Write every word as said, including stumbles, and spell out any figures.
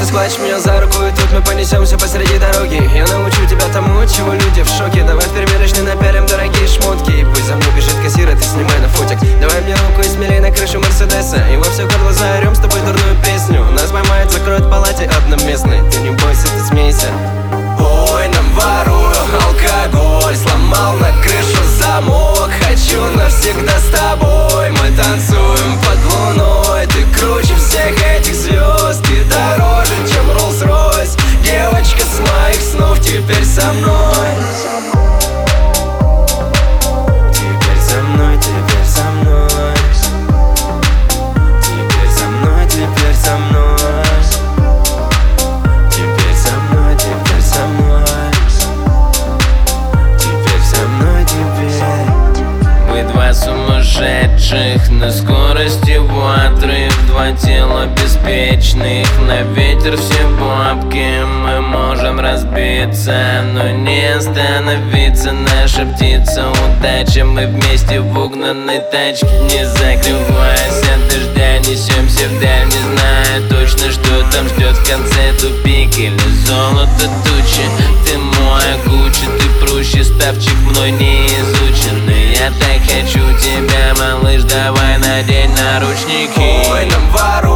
схватишь меня за руку, и тут мы понесемся посреди дороги. Я научу тебя тому, от чего люди в шоке. Давай в примерочной напялим дорогие шмотки, и пусть за мной бежит кассир, а ты снимай на фотик. Давай мне руку и смелей на крышу Мерседеса, и во все горло заорем с тобой дурную песню. Нас поймают, закроют в палате одноместной. Ты не бойся, ты смейся. Ой, нам ворую алкоголь, сломал на крышу замок. Хочу навсегда с тобой, мы танцуем под луной. Ты круче всех этих звезд, ты дороже, чем Роллс-Ройс. Девочка с моих снов теперь со мной. Теперь со мной, теперь со мной. Теперь со мной, теперь со мной. Теперь со мной, теперь со мной. Теперь со мной, теперь. Мы два сумасшедших на скорости в отрыв. Два тела беспечных, на ветер все бабки. Мы можем разбиться, но не остановиться. Наша птица удача, мы вместе в угнанной тачке. Не закрываясь от дождя, несемся вдаль, не зная точно, что там ждет в конце. Тупик или золото тучи. Ты мой Гуччи, ты проще, ставчик мной не изученный. Я так хочу тебя, малыш, давай надень наручники. Ой, нам ворую